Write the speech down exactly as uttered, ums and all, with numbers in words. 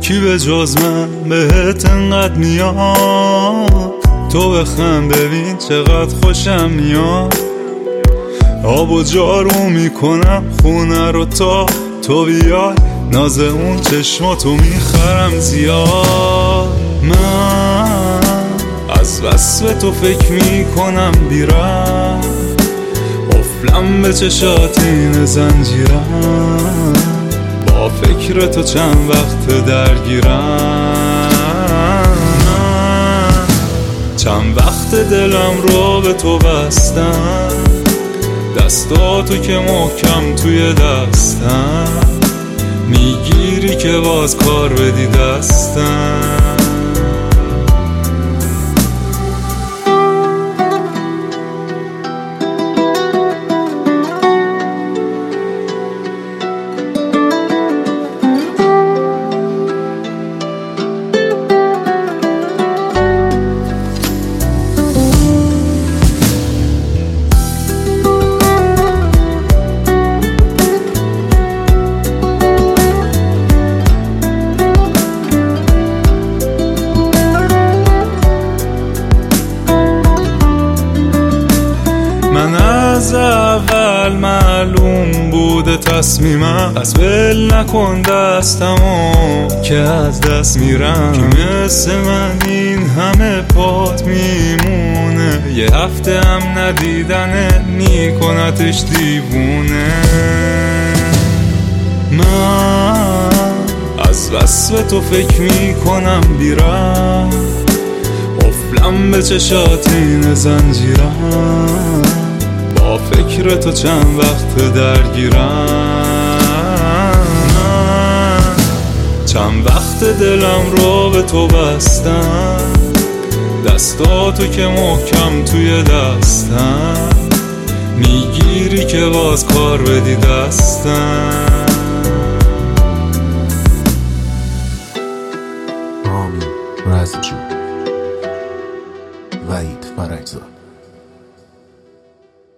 کی به جز من بهت انقدر میاد؟ تو بخند ببین چقدر خوشم میاد. آب و جارو میکنم خونه رو تا تو بیای، ناز اون چشماتو میخرم زیاد. من از وصف تو فکر میکنم بیرم، قفلم به چشات این زنجیرم، با فکر تو چند وقت درگیرم. چند وقت دلم رو به تو بستم، دستاتو که محکم توی دستم، میگیری که باز کار بدی دستم. من از اول معلوم بوده تصمیمم، از ول نکن دستمو که از دست میرم. که مثل من این همه پات میمونه، یه هفته هم ندیدنه میکنتش دیوونه. من از وصف تو فکر میکنم بیرم، قفلم به چشات این زنجیرم، با فکر تو چند وقت درگیرم. چند وقت دلم رو به تو بستم، دستاتو که محکم توی دستم، میگیری که باز کار بدی دستم.